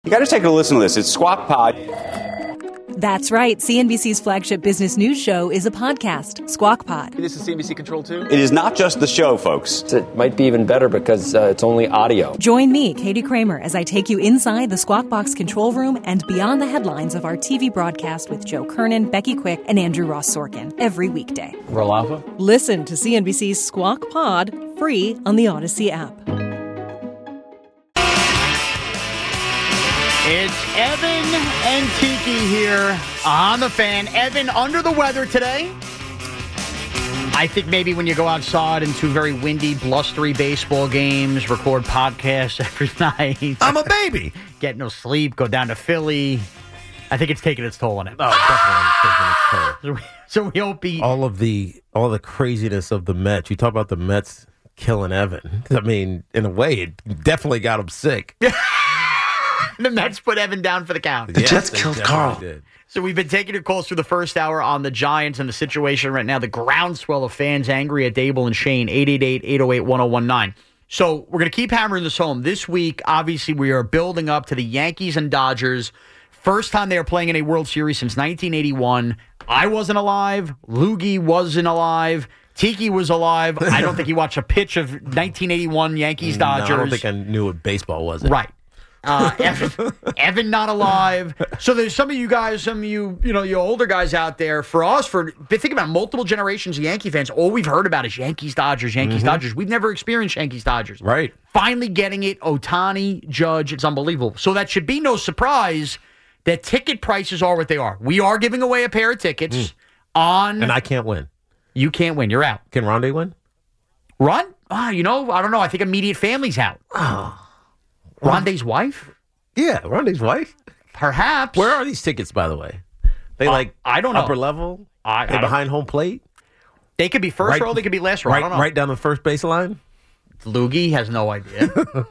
You got to take a listen to this. It's Squawk Pod. That's right. CNBC's flagship business news show is a podcast, Squawk Pod. This is CNBC Control 2? It is not just the show, folks. It might be even better because it's only audio. Join me, Katie Kramer, as I take you inside the Squawk Box control room and beyond the headlines of our TV broadcast with Joe Kernan, Becky Quick, and Andrew Ross Sorkin every weekday. Roll Alpha? Listen to CNBC's Squawk Pod free on the Odyssey app. It's Evan and Tiki here on The Fan. Evan, under the weather today. I think maybe when you go outside into very windy, blustery baseball games, record podcasts every night. I'm a baby. Get no sleep, go down to Philly. I think it's taking its toll on it. Oh, definitely taking its toll. So we hope he... All the craziness of the Mets. You talk about the Mets killing Evan. I mean, in a way, it definitely got him sick. The Mets put Evan down for the count. The Jets killed Carl. Did. So we've been taking your calls through the first hour on the Giants and the situation right now. The groundswell of fans angry at Dable and Shane, 888-808-1019. So we're going to keep hammering this home. This week, obviously, we are building up to the Yankees and Dodgers. First time they are playing in a World Series since 1981. I wasn't alive. Loogie wasn't alive. Tiki was alive. I don't think he watched a pitch of 1981 Yankees-Dodgers. No, I don't think I knew what baseball was. Right. Evan not alive. So there's some of you guys, you older guys out there. For us, think about multiple generations of Yankee fans. All we've heard about is Yankees, Dodgers, Yankees, Dodgers. We've never experienced Yankees, Dodgers. Right. Finally getting it. Ohtani, Judge. It's unbelievable. So that should be no surprise that ticket prices are what they are. We are giving away a pair of tickets on. And I can't win. You can't win. You're out. Can Rondé win? Run? I don't know. I think immediate family's out. Oh. Rondé's wife? Yeah, Rondé's wife. Perhaps. Where are these tickets, by the way? They I don't know. Upper level? I They behind home plate? They could be first row, they could be last row. I don't know. Right down the first baseline? Loogie has no idea.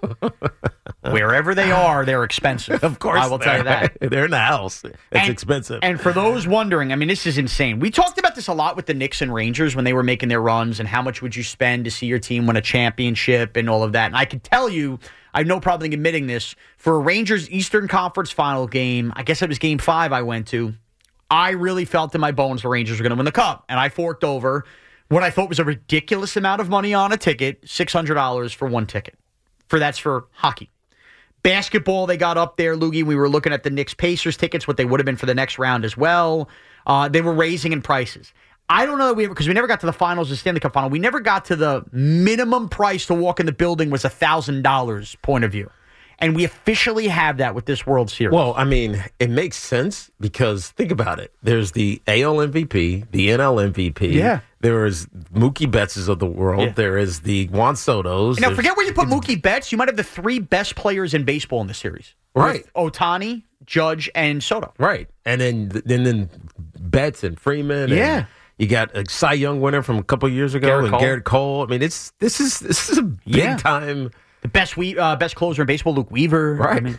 Wherever they are, they're expensive. Of course. I will tell you that. They're in the house. It's expensive. And for those wondering, I mean, this is insane. We talked about this a lot with the Knicks and Rangers when they were making their runs and how much would you spend to see your team win a championship and all of that. And I can tell you, I have no problem admitting this, for a Rangers Eastern Conference final game, I guess it was game 5 I went to, I really felt in my bones the Rangers were going to win the Cup. And I forked over what I thought was a ridiculous amount of money on a ticket, $600 for one ticket. That's for hockey. Basketball, they got up there, Loogie. We were looking at the Knicks Pacers tickets, what they would have been for the next round as well. They were raising in prices. I don't know that because we never got to the finals, the Stanley Cup final. We never got to the minimum price to walk in the building was $1,000 point of view. And we officially have that with this World Series. Well, I mean, it makes sense because think about it. There's the AL MVP, the NL MVP. Yeah. There is Mookie Betts of the world. Yeah. There is the Juan Sotos. Now, forget where you put Mookie Betts. You might have the 3 best players in baseball in the series. Right. Ohtani, Judge, and Soto. Right. And then Betts and Freeman. Yeah. And you got a Cy Young winner from a couple of years ago, Garrett Cole. I mean, this is a big time. The best closer in baseball, Luke Weaver. Right. I mean.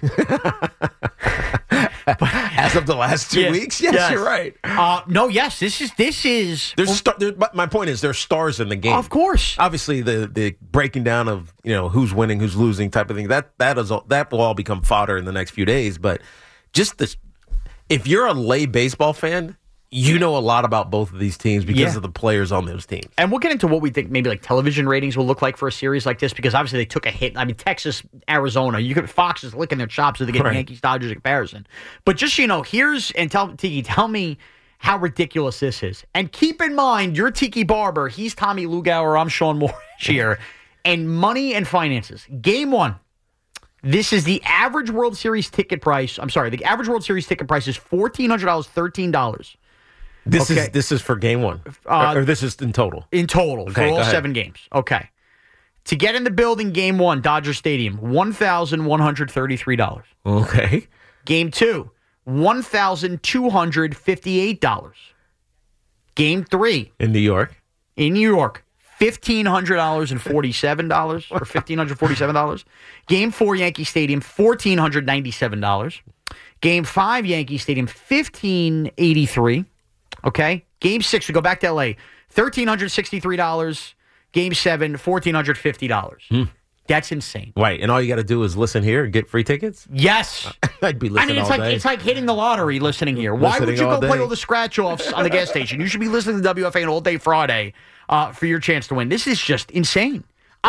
As of the last 2 weeks, yes, you're right. This is. My point is, there's stars in the game. Of course, obviously, the breaking down of who's winning, who's losing, type of thing. That will all become fodder in the next few days. But just this, if you're a lay baseball fan, you know a lot about both of these teams because of the players on those teams. And we'll get into what we think maybe like television ratings will look like for a series like this because obviously they took a hit. I mean, Texas, Arizona, Fox is licking their chops as they get Yankees, Dodgers in comparison. But just, tell me how ridiculous this is. And keep in mind, you're Tiki Barber, he's Tommy Lugauer, I'm Sean Moore here. And money and finances. Game 1. This is the average World Series ticket price. I'm sorry, the average World Series ticket price is $1,400, $13. This is for game 1, or this is in total. In total, for all 7 games. Okay. To get in the building, game 1, Dodger Stadium, $1,133. Okay. Game 2, $1,258. Game 3, in New York, $1,500.47 or $1,547. Game 4, Yankee Stadium, $1,497. Game 5, Yankee Stadium, $1,583. Okay. Game 6, we go back to LA, $1,363. Game 7, $1,450. That's insane. Right, and all you got to do is listen here and get free tickets? Yes. I'd be listening all day. It's like hitting the lottery listening here. Why would you go play all the scratch-offs on the gas station? You should be listening to WFAN all day Friday for your chance to win. This is just insane.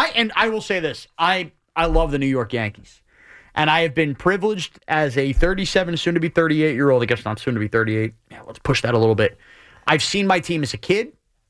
I will say this. I love the New York Yankees. And I have been privileged as a 37, soon-to-be 38-year-old. I guess not soon-to-be 38. Yeah, let's push that a little bit. I've seen my team as a kid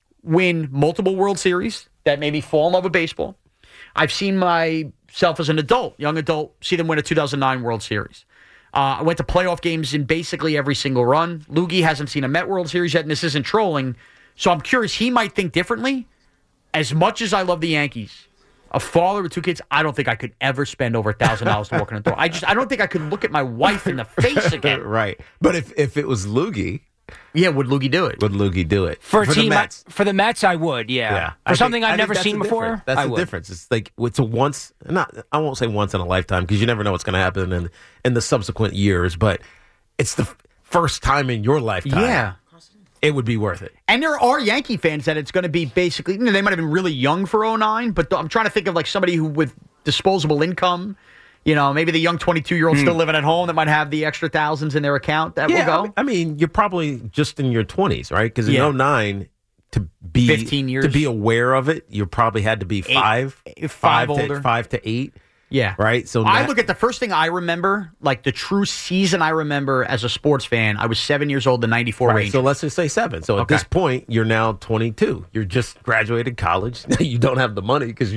win multiple World Series that made me fall in love with baseball. I've seen myself as an adult, young adult, see them win a 2009 World Series. I went to playoff games in basically every single run. Loogie hasn't seen a Met World Series yet, and this isn't trolling. So I'm curious, he might think differently. As much as I love the Yankees, a father with 2 kids, I don't think I could ever spend over $1,000 to walk in the door. I don't think I could look at my wife in the face again. Right. But if it was Loogie... Yeah, would Loogie do it? Would Loogie do it? For the Mets? For the Mets, I would, yeah. For something I've never seen before, That's the difference. It's like, it's a once, I won't say once in a lifetime, because you never know what's going to happen in the subsequent years, but it's the first time in your lifetime. Yeah. It would be worth it. And there are Yankee fans that it's going to be basically, they might have been really young for 2009, but I'm trying to think of like somebody who with disposable income, maybe the young 22-year-old still living at home that might have the extra thousands in their account that will go. I mean, you're probably just in your 20s, right? Because in 2009, to be 15 years. To be aware of it, you probably had to be five older. 5 to 8. Yeah. Right? So I look at the first thing I remember, like the true season I remember as a sports fan, I was 7 years old, the 94 Rangers. So let's just say 7. So at this point, you're now 22. You're just graduated college. You don't have the money because,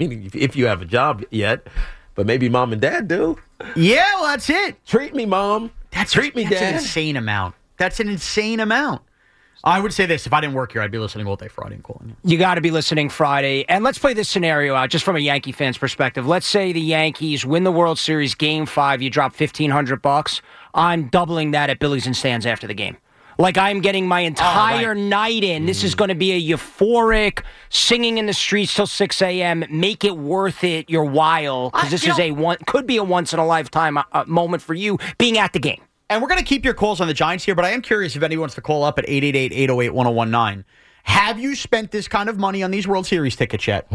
if you have a job yet, but maybe mom and dad do. Yeah, well, that's it. Treat me, mom. Treat me, dad. That's an insane amount. That's an insane amount. I would say this. If I didn't work here, I'd be listening all day Friday and calling you. You got to be listening Friday. And let's play this scenario out just from a Yankee fan's perspective. Let's say the Yankees win the World Series Game 5. You drop $1,500. I'm doubling that at Billy's and Stan's after the game. Like I'm getting my entire night in. This is going to be a euphoric singing in the streets till 6 a.m. Make it worth it your while, because this is could be a once in a lifetime moment for you being at the game. And we're going to keep your calls on the Giants here, but I am curious if anyone wants to call up at 888-808-1019. Have you spent this kind of money on these World Series tickets yet?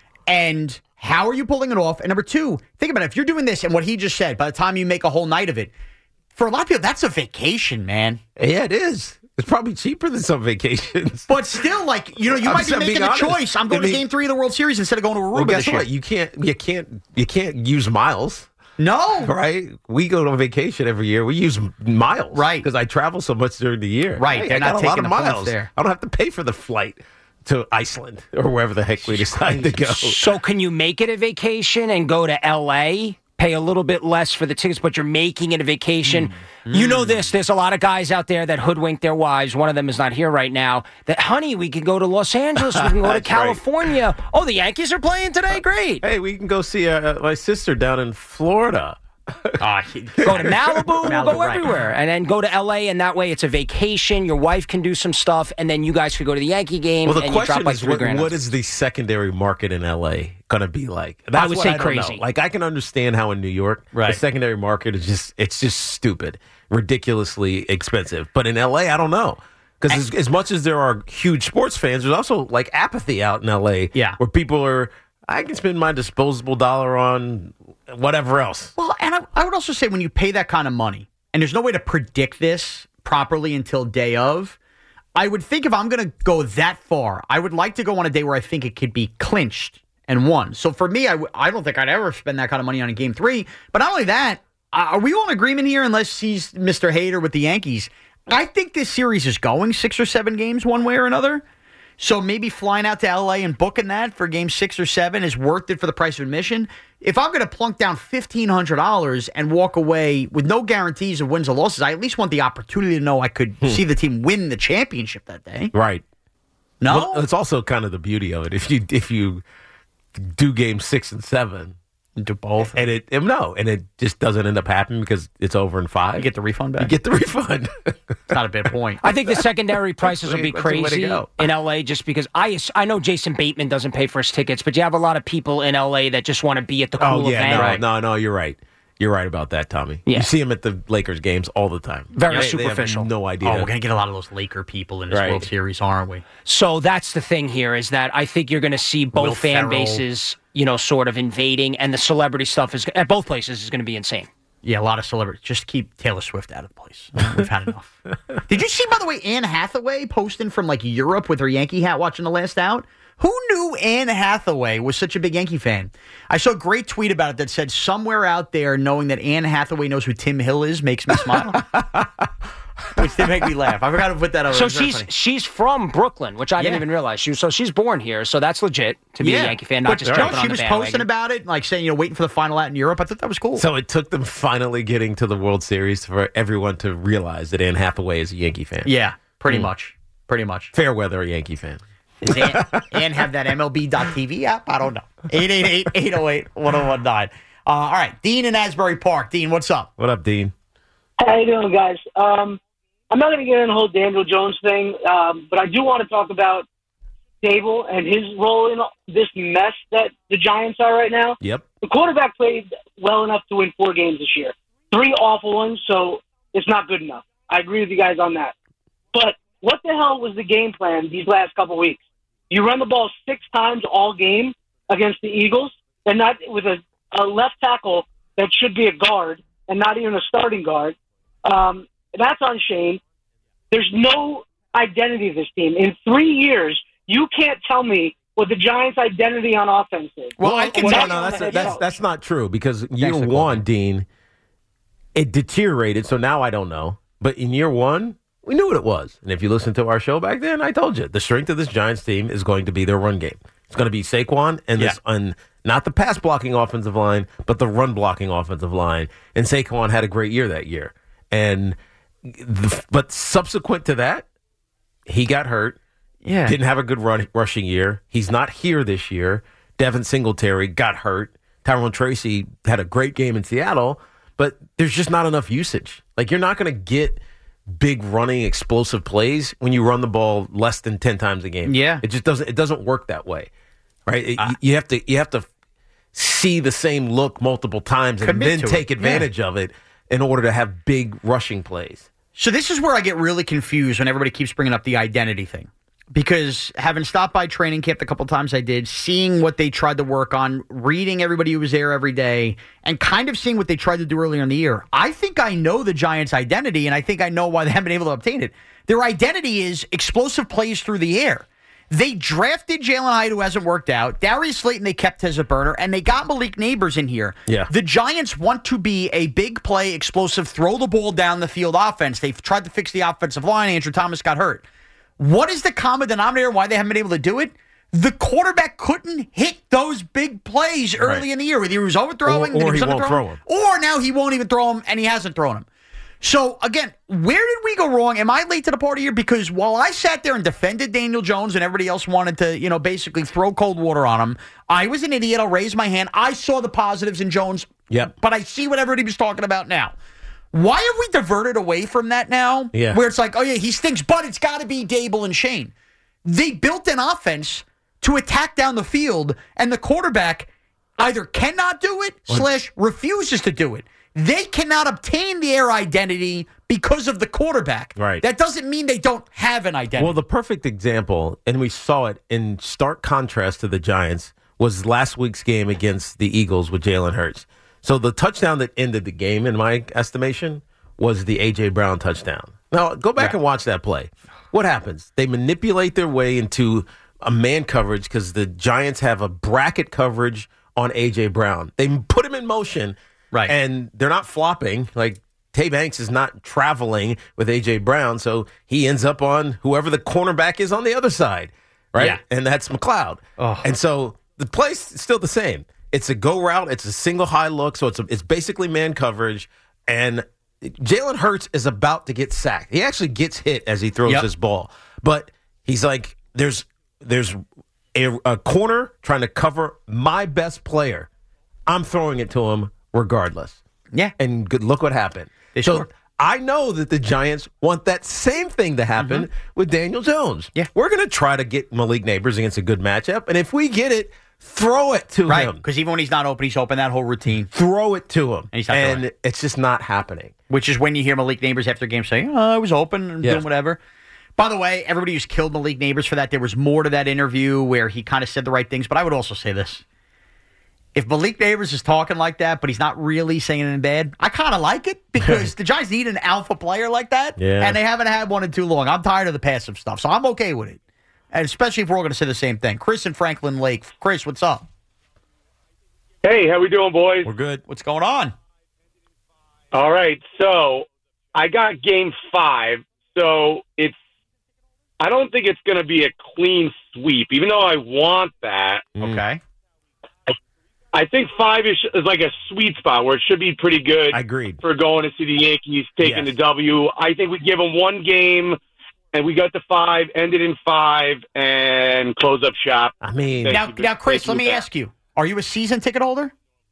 And how are you pulling it off? And number 2, think about it. If you're doing this and what he just said, by the time you make a whole night of it, for a lot of people, that's a vacation, man. Yeah, it is. It's probably cheaper than some vacations. But still, you might be making a choice. I'm going to Game 3 of the World Series instead of going to Aruba. Well, guess this year. what? You can't use miles. No. Right? We go on vacation every year. We use miles. Right. Because I travel so much during the year. Right. Hey, They're not taking a lot of miles there. I don't have to pay for the flight to Iceland or wherever the heck we decide to go. So can you make it a vacation and go to L.A., pay a little bit less for the tickets, but you're making it a vacation? You know this. There's a lot of guys out there that hoodwink their wives. One of them is not here right now. That, honey, we can go to Los Angeles. We can go to California. Right. Oh, the Yankees are playing today? Great. Hey, we can go see my sister down in Florida. Go to Malibu, we'll go everywhere. And then go to L.A., and that way it's a vacation. Your wife can do some stuff, and then you guys could go to the Yankee game, and you drop like $3,000. What is the secondary market in L.A. going to be like? I would say crazy. Like, I can understand how in New York, the secondary market is just stupid, ridiculously expensive. But in L.A., I don't know. Because as much as there are huge sports fans, there's also, like, apathy out in L.A. Where people are, I can spend my disposable dollar on whatever else. Well, and I would also say when you pay that kind of money, and there's no way to predict this properly until day of, I would think if I'm going to go that far, I would like to go on a day where I think it could be clinched and won. So for me, I don't think I'd ever spend that kind of money on a Game 3. But not only that, are we all in agreement here, unless he's Mr. Hater with the Yankees? I think this series is going 6 or 7 games one way or another. So maybe flying out to L.A. and booking that for Game 6 or 7 is worth it for the price of admission. If I'm going to plunk down $1,500 and walk away with no guarantees of wins or losses, I at least want the opportunity to know I could see the team win the championship that day. Right. No? Well, it's also kind of the beauty of it. If you do Game 6 and 7... Do both. And it just doesn't end up happening because it's over in 5. You get the refund back? You get the refund. It's not a bad point. I think the secondary prices will be crazy in L.A. just because I know Jason Bateman doesn't pay for his tickets, but you have a lot of people in L.A. that just want to be at the cool event. No, you're right. You're right about that, Tommy. Yeah. You see him at the Lakers games all the time. Very They superficial. have no idea. Oh, we're going to get a lot of those Laker people in this Right. World Series, aren't we? So that's the thing here is that I think you're going to see both Will fan Ferrell. bases, sort of invading, and the celebrity stuff is at both places is going to be insane. Yeah, a lot of celebrities. Just keep Taylor Swift out of the place. We've had enough. Did you see, by the way, Anne Hathaway posting from Europe with her Yankee hat watching the last out? Who knew Anne Hathaway was such a big Yankee fan? I saw a great tweet about it that said, somewhere out there knowing that Anne Hathaway knows who Tim Hill is makes me smile. Which did make me laugh. I forgot to put that over. So she's from Brooklyn, which I didn't Yeah. even realize. She's born here, so that's legit to be a Yankee fan, not just jumping on she the was bandwagon. posting about it, saying, waiting for the final out in Europe. I thought that was cool. So it took them finally getting to the World Series for everyone to realize that Anne Hathaway is a Yankee fan. Yeah, pretty much. Pretty much. Fair weather Yankee fan. Does Ann have that MLB.TV app? I don't know. 888-808-1019. All right, Dean in Asbury Park. Dean, what's up? What up, Dean? How you doing, guys? I'm not going to get into the whole Daniel Jones thing, but I do want to talk about Dable and his role in this mess that the Giants are right now. Yep. The quarterback played well enough to win 4 games this year. 3 awful ones, so it's not good enough. I agree with you guys on that. But what the hell was the game plan these last couple weeks? You run the ball 6 times all game against the Eagles, and not with a left tackle that should be a guard and not even a starting guard. That's on Shane. There's no identity of this team. In 3 years, you can't tell me what the Giants' identity on offense is. Well, I can tell you that's not true because year for one, Dean, it deteriorated. So now I don't know. But in year one, we knew what it was. And if you listened to our show back then, I told you the strength of this Giants team is going to be their run game. It's going to be Saquon and not the pass blocking offensive line, but the run blocking offensive line. And Saquon had a great year that year. But subsequent to that, he got hurt. Yeah. Didn't have a good rushing year. He's not here this year. Devin Singletary got hurt. Tyrone Tracy had a great game in Seattle, but there's just not enough usage. You're not going to get big running explosive plays when you run the ball less than 10 times a game. Yeah. It just doesn't work that way. Right? You have to see the same look multiple times and then take advantage of it in order to have big rushing plays. So this is where I get really confused when everybody keeps bringing up the identity thing. Because having stopped by training camp the couple times I did, seeing what they tried to work on, reading everybody who was there every day, and kind of seeing what they tried to do earlier in the year, I think I know the Giants' identity, and I think I know why they haven't been able to obtain it. Their identity is explosive plays through the air. They drafted Jalen Hyde, who hasn't worked out. Darius Slayton, they kept as a burner, and they got Malik Neighbors in here. Yeah. The Giants want to be a big play, explosive, throw the ball down the field offense. They've tried to fix the offensive line. Andrew Thomas got hurt. What is the common denominator why they haven't been able to do it? The quarterback couldn't hit those big plays early in the year. Either he was overthrowing, or then he he won't underthrowing, throw them. or now he won't even throw them, and he hasn't thrown them. So, again, where did we go wrong? Am I late to the party here? Because while I sat there and defended Daniel Jones and everybody else wanted to, basically throw cold water on him, I was an idiot. I'll raise my hand. I saw the positives in Jones, but I see what everybody was talking about now. Why have we diverted away from that now? Yeah. Where it's like, oh, yeah, he stinks, but it's got to be Dable and Shane. They built an offense to attack down the field, and the quarterback either cannot do it / refuses to do it. They cannot obtain their identity because of the quarterback. Right. That doesn't mean they don't have an identity. Well, the perfect example, and we saw it in stark contrast to the Giants, was last week's game against the Eagles with Jalen Hurts. So the touchdown that ended the game, in my estimation, was the A.J. Brown touchdown. Now, go back and watch that play. What happens? They manipulate their way into a man coverage because the Giants have a bracket coverage on A.J. Brown. They put him in motion, and they're not flopping. Like, Tay Banks is not traveling with A.J. Brown, so he ends up on whoever the cornerback is on the other side, right? Yeah. And that's McLeod. Oh. And so the play's still the same. It's a go route. It's a single high look, so it's basically man coverage. And Jalen Hurts is about to get sacked. He actually gets hit as he throws this ball. But he's like, there's a corner trying to cover my best player. I'm throwing it to him regardless. Yeah. And look what happened. So I know that the Giants want that same thing to happen with Daniel Jones. Yeah. We're going to try to get Malik Neighbors against a good matchup. And if we get it, throw it to Right, him. because even when he's not open, he's open that whole routine. Throw it to him. And he's not doing it. It's just not happening. Which is when you hear Malik Neighbors after game saying, "Oh, I was open and Yeah. doing whatever." By the way, everybody who's killed Malik Neighbors for that, there was more to that interview where he kind of said the right things. But I would also say this. If Malik Neighbors is talking like that, but he's not really saying it in bed, I kind of like it because the Giants need an alpha player like that, and they haven't had one in too long. I'm tired of the passive stuff, so I'm okay with it. And especially if we're all going to say the same thing. Chris and Franklin Lake. Chris, what's up? Hey, how we doing, boys? We're good. What's going on? All right, so I got Game 5, so I don't think it's going to be a clean sweep, even though I want that. Okay. I think 5 is like a sweet spot where it should be pretty good. Agreed. For going to see the Yankees taking the W. I think we give them one game, and we got to 5, ended in 5, and close up shop. I mean, Now, Chris, let me ask you: are you a season ticket holder?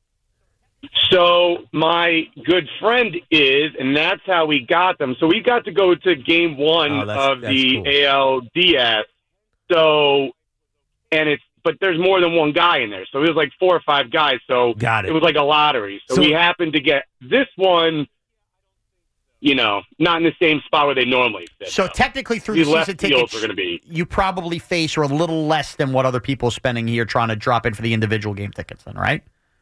So my good friend is, and that's how we got them. So we got to go to Game 1 of the cool. ALDS. So, but there's more than one guy in there. So it was like 4 or 5 guys. So Got it. It was like a lottery. So we happened to get this one, not in the same spot where they normally sit. So technically, through These the left season fields tickets, are going to be. you probably face or a little less than what other people are spending here trying to drop in for the individual game tickets. Then, right?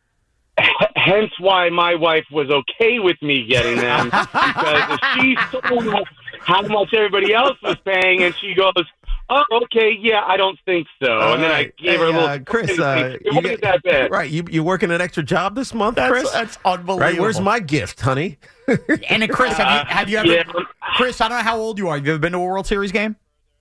Hence why my wife was okay with me getting them, because if she saw how much everybody else was paying, and she goes, "Oh, okay, yeah, I don't think so." And then I gave her a little. Chris, it wasn't that bad. Right, you working an extra job this month, Chris? That's unbelievable. Right, where's my gift, honey? And then, Chris, have you ever? Yeah. Chris, I don't know how old you are. Have you ever been to a World Series game?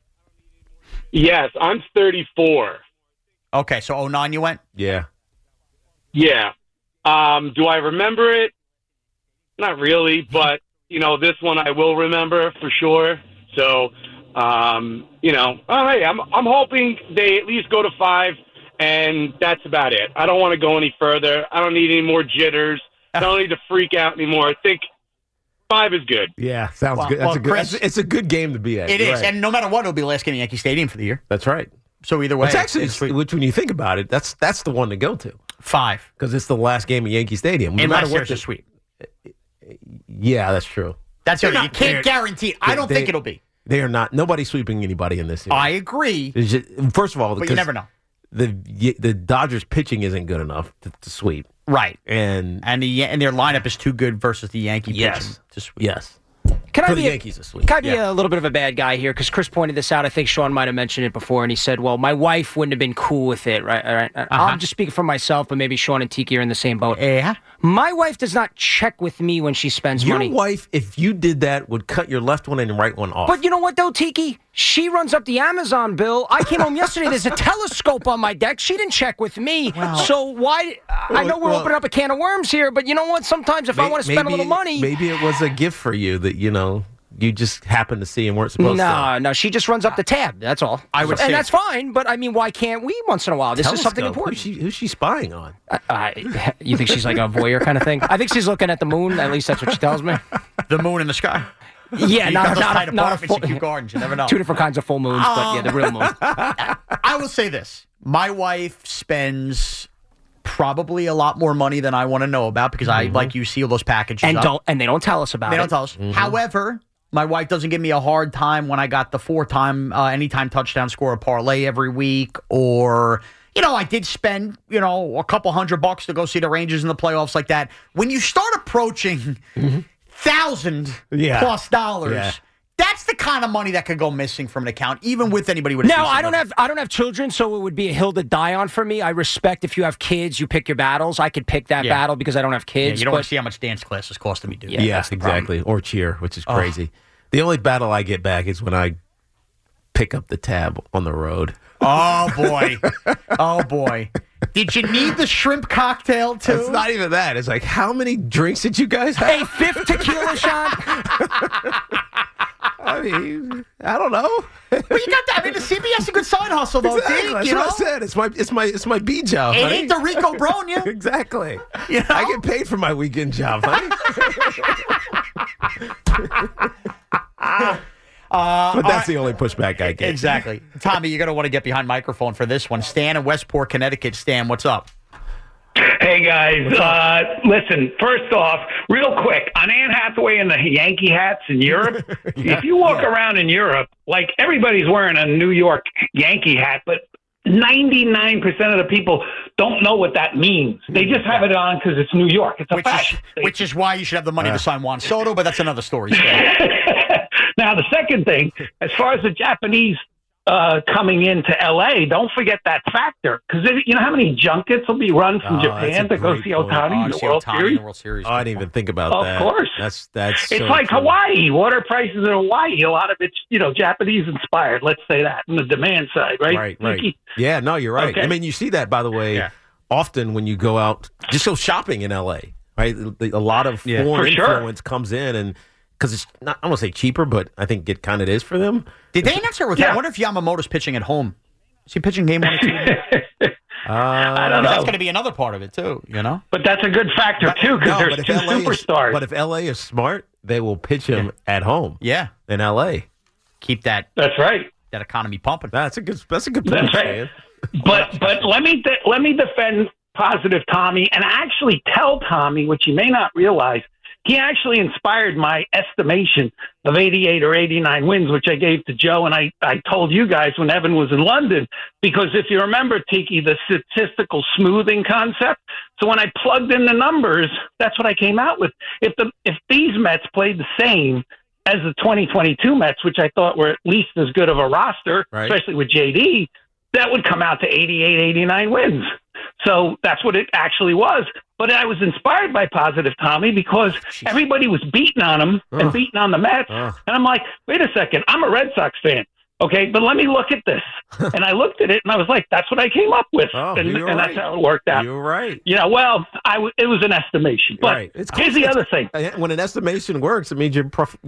Yes, I'm 34. Okay, so 2009 you went. Yeah. Yeah. Do I remember it? Not really, but this one I will remember for sure. So, all right. I'm hoping they at least go to 5, and that's about it. I don't want to go any further. I don't need any more jitters. I don't need to freak out anymore. I think 5 is good. Yeah, sounds good. That's Chris, it's a good game to be at. It You're is, right. and no matter what, it'll be the last game at Yankee Stadium for the year. That's right. So either way, It's actually, it's sweet. which when you think about it, that's the one to go to 5. because it's the last game at Yankee Stadium. No And matter last what year's a sweet. Yeah, that's true. That's the other. You can't guarantee it. I don't think it'll be. They are not. Nobody's sweeping anybody in this series. I agree, It's just, first of all, but you because never know. the Dodgers pitching isn't good enough to sweep, Right. and And their lineup is too good versus the Yankee pitching to sweep. yes, Can for I the be Yankees to sweep. Can I be a little bit of a bad guy here? Because Chris pointed this out. I think Sean might have mentioned it before, and he said, well, my wife wouldn't have been cool with it, right? I'm just speaking for myself, but maybe Sean and Tiki are in the same boat. Yeah. My wife does not check with me when she spends Your money. wife, if you did that, would cut your left one and right one off. But you know what, though, Tiki? She runs up the Amazon bill. I came home yesterday. There's a telescope on my deck. She didn't check with me. So why? I know we're opening up a can of worms here, but you know what? Sometimes if I want to spend a little money. Maybe it was a gift for you that, you just happened to see and weren't supposed to. No, she just runs up the tab. That's all. I would say- and that's fine, but I mean, why can't we once in a while? This is something Telescope. important. Who's she spying on? You think she's like a voyeur kind of thing? I think she's looking at the moon. At least that's what she tells me. The moon in the sky. Yeah, You got those tight not a apartments full, in Kew Gardens. You never know. 2 different kinds of full moons, but yeah, the real moon. I will say this. My wife spends probably a lot more money than I want to know about because I, like you, seal those packages up. And they don't tell us about They it. don't tell us. However, my wife doesn't give me a hard time when I got the 4-time anytime touchdown score parlay every week, or I did spend a couple $100 to go see the Rangers in the playoffs like that. When you start approaching $1,000 plus dollars. That's the kind of money that could go missing from an account, even with anybody with a Now, decent budget. I don't have children, so it would be a hill to die on for me. I respect if you have kids, you pick your battles. I could pick that battle because I don't have Yeah, kids. you don't want to see how much dance classes cost me, dude. Yeah. Yes, exactly. Or cheer, which is crazy. The only battle I get back is when I pick up the tab on the road. Oh, boy. Oh, boy. Did you need the shrimp cocktail, too? It's not even that. It's like, how many drinks did you guys have? A 5th tequila shot? I mean, I don't know. Well, you got that. I mean, the CBS is a good side hustle, though, Exactly. Deke, That's you what know? I said. It's my B job. It honey. ain't the Rico Bronya. Exactly. You know? I get paid for my weekend job, honey. But that's the only pushback I get. Exactly. Tommy, you're going to want to get behind microphone for this one. Stan in Westport, Connecticut. Stan, what's up? Hey, guys. Listen, first off, real quick, on Anne Hathaway and the Yankee hats in Europe, if you walk around in Europe, like everybody's wearing a New York Yankee hat, but 99% of the people don't know what that means. They just have it on because it's New York. It's a fashion statement. Which is why you should have the money to sign Juan Soto, but that's another story. Now, the second thing, as far as the Japanese coming into L.A., don't forget that factor. Because you know how many junkets will be run from Japan to go see Ohtani in the World Series? Oh, I didn't even think about that. Of course. That's it's so like true. Hawaii. Water prices in Hawaii, a lot of it's, Japanese inspired, let's say that, on the demand side, right? Right. Yeah, no, you're right. Okay. I mean, you see that, by the way, often when you go out, just go shopping in L.A., right? A lot of foreign influence comes in, and because it's not, I don't want to say cheaper, but I think it kind of is for them. Did they answer with that? I wonder if Yamamoto's pitching at home. Is he pitching game 1 or 2? I don't know. That's going to be another part of it, too, But that's a good factor, too, because there's two superstars. But if L.A. is smart, they will pitch him at home. Yeah. In L.A. Keep that. That's right. That economy pumping. That's a good point. That's right. But let me defend Positive Tommy and actually tell Tommy, which you may not realize, he actually inspired my estimation of 88 or 89 wins, which I gave to Joe, and I told you guys when Evan was in London, because if you remember, Tiki, the statistical smoothing concept, so when I plugged in the numbers, that's what I came out with. If these Mets played the same as the 2022 Mets, which I thought were at least as good of a roster, especially with JD, that would come out to 88, 89 wins. So that's what it actually was. But I was inspired by Positive Tommy because everybody was beating on him and beating on the Mets. And I'm like, wait a second, I'm a Red Sox fan. Okay, but let me look at this. And I looked at it, and I was like, that's what I came up with. And that's how it worked out. You're right. Yeah, well, it was an estimation. But here's the other thing. When an estimation works, it means you're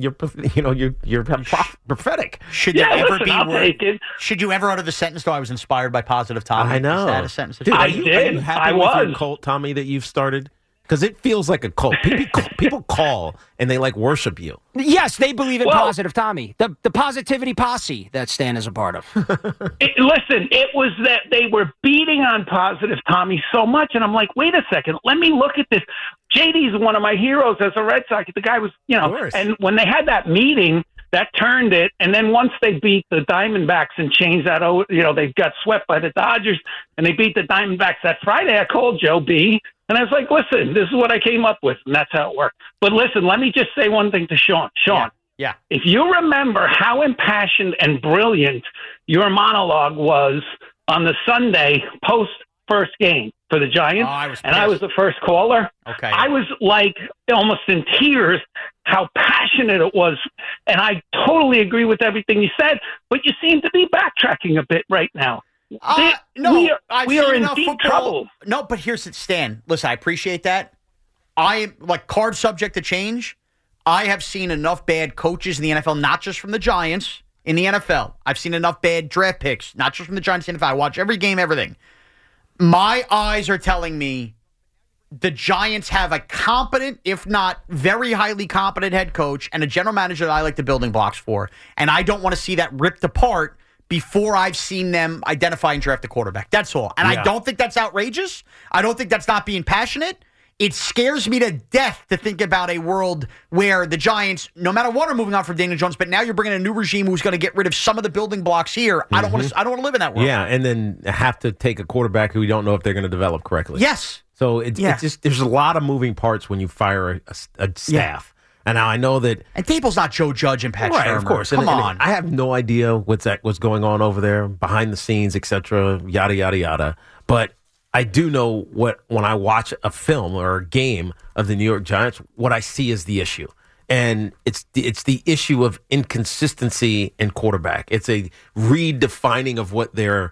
prophetic. Should there ever be Should you ever utter the sentence, though, I was inspired by Positive Tommy? I know. Is that a sentence? Dude, I did. Are you happy with your cult, Tommy, that you've started? Because it feels like a cult. People call and they worship you. Yes, they believe in Positive Tommy, the positivity posse that Stan is a part of. Listen, it was that they were beating on Positive Tommy so much, and I'm like, wait a second, let me look at this. JD's one of my heroes as a Red Sox. The guy was, and when they had that meeting, that turned it, and then once they beat the Diamondbacks and changed that, they got swept by the Dodgers, and they beat the Diamondbacks that Friday, I called Joe B., and I was like, listen, this is what I came up with, and that's how it worked. But listen, let me just say one thing to Sean. Sean, if you remember how impassioned and brilliant your monologue was on the Sunday post-first game for the Giants, I was the first caller, I was almost in tears how passionate it was. And I totally agree with everything you said, but you seem to be backtracking a bit right now. We are in deep trouble. No, but here's it, Stan. Listen, I appreciate that. I am card subject to change. I have seen enough bad coaches in the NFL, not just from the Giants in the NFL. I've seen enough bad draft picks, not just from the Giants in the NFL. I watch every game, everything. My eyes are telling me the Giants have a competent, if not very highly competent head coach and a general manager that I like the building blocks for. And I don't want to see that ripped apart before I've seen them identify and draft a quarterback. That's all. And I don't think that's outrageous. I don't think that's not being passionate. It scares me to death to think about a world where the Giants, no matter what, are moving on from Daniel Jones, but now you're bringing a new regime who's going to get rid of some of the building blocks here. Mm-hmm. I don't want to live in that world. Yeah, and then have to take a quarterback who you don't know if they're going to develop correctly. Yes. So it's just there's a lot of moving parts when you fire a staff. Yeah. And now I know that... And Dable's not Joe Judge and Pat Shermer. Right, of course. Come on. I have no idea what's going on over there, behind the scenes, etc., yada, yada, yada. But I do know when I watch a film or a game of the New York Giants, what I see is the issue. And it's the issue of inconsistency in quarterback. It's a redefining of what their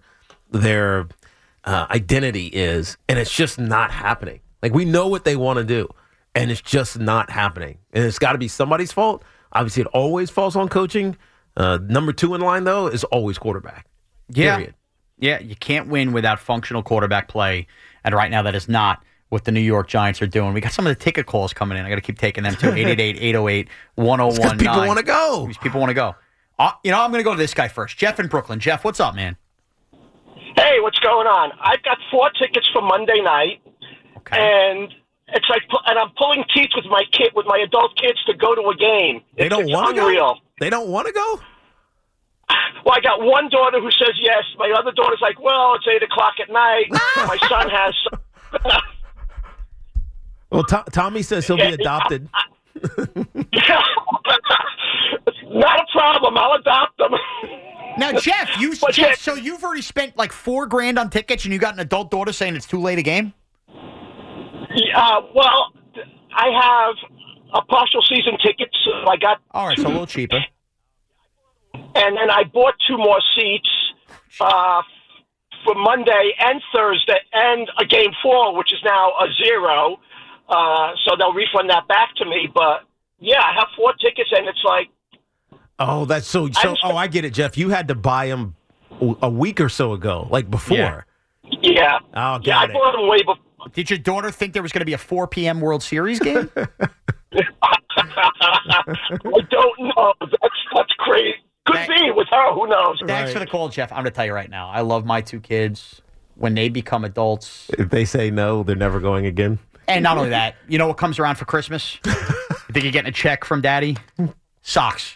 identity is, and it's just not happening. We know what they want to do. And it's just not happening. And it's got to be somebody's fault. Obviously, it always falls on coaching. Number 2 in line, though, is always quarterback. Yeah. Period. Yeah, you can't win without functional quarterback play. And right now, that is not what the New York Giants are doing. We got some of the ticket calls coming in. I got to keep taking them, too. 888-808-1019. People want to go. These people want to go. I'm going to go to this guy first. Jeff in Brooklyn. Jeff, what's up, man? Hey, what's going on? I've got 4 tickets for Monday night, and it's like, and I'm pulling teeth with my adult kids to go to a game. They don't want to go? They don't want to go? Well, I got one daughter who says yes. My other daughter's like, well, it's 8 o'clock at night. My son has... Well, Tommy says he'll be adopted. Not a problem. I'll adopt them. Now, Jeff, so you've already spent like $4,000 on tickets, and you got an adult daughter saying it's too late a game? Well, I have a partial season ticket, so I got... All right, so a little cheaper. And then I bought 2 more seats for Monday and Thursday, and a game 4, which is now a 0. So they'll refund that back to me. But yeah, I have 4 tickets, and it's like... Oh, that's so. I get it, Jeff. You had to buy them a week or so ago, like before. Yeah. Oh, got yeah, I it. bought them way before. Did your daughter think there was going to be a 4 p.m. World Series game? I don't know. That's crazy. Could be with her. Who knows? Thanks for the call, Jeff. I'm going to tell you right now. I love my 2 kids. When they become adults, if they say no, they're never going again. And not only that, you know what comes around for Christmas? You think you're getting a check from Daddy? Socks.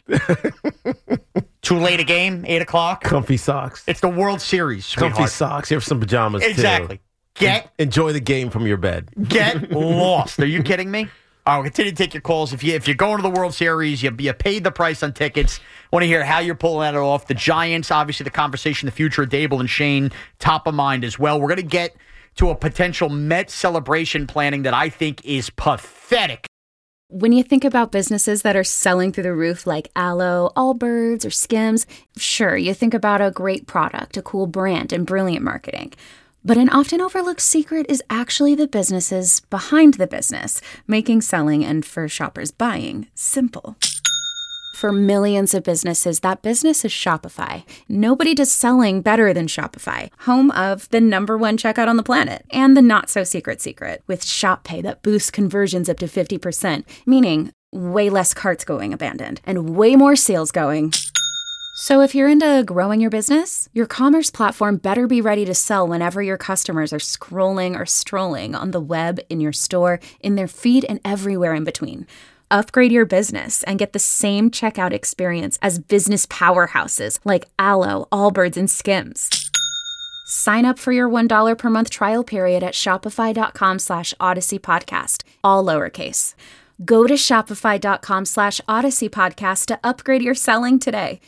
Too late a game, 8 o'clock. Comfy socks. It's the World Series, sweetheart. Comfy socks. Here's some pajamas, exactly. too. Enjoy the game from your bed. Get lost. Are you kidding me? I'll continue to take your calls. If you're going to the World Series, you paid the price on tickets. Want to hear how you're pulling that off. The Giants, obviously the conversation, the future of Dable and Shane, top of mind as well. We're going to get to a potential Mets celebration planning that I think is pathetic. When you think about businesses that are selling through the roof like Aloe, Allbirds, or Skims, sure, you think about a great product, a cool brand, and brilliant marketing. But an often overlooked secret is actually the businesses behind the business, making selling and for shoppers buying simple. For millions of businesses, that business is Shopify. Nobody does selling better than Shopify, home of the #1 checkout on the planet, and the not-so-secret secret, with Shop Pay that boosts conversions up to 50%, meaning way less carts going abandoned, and way more sales going. So if you're into growing your business, your commerce platform better be ready to sell whenever your customers are scrolling or strolling on the web, in your store, in their feed, and everywhere in between. Upgrade your business and get the same checkout experience as business powerhouses like Aloe, Allbirds, and Skims. Sign up for your $1 per month trial period at shopify.com/Odyssey Podcast, all lowercase. Go to shopify.com/Odyssey Podcast to upgrade your selling today.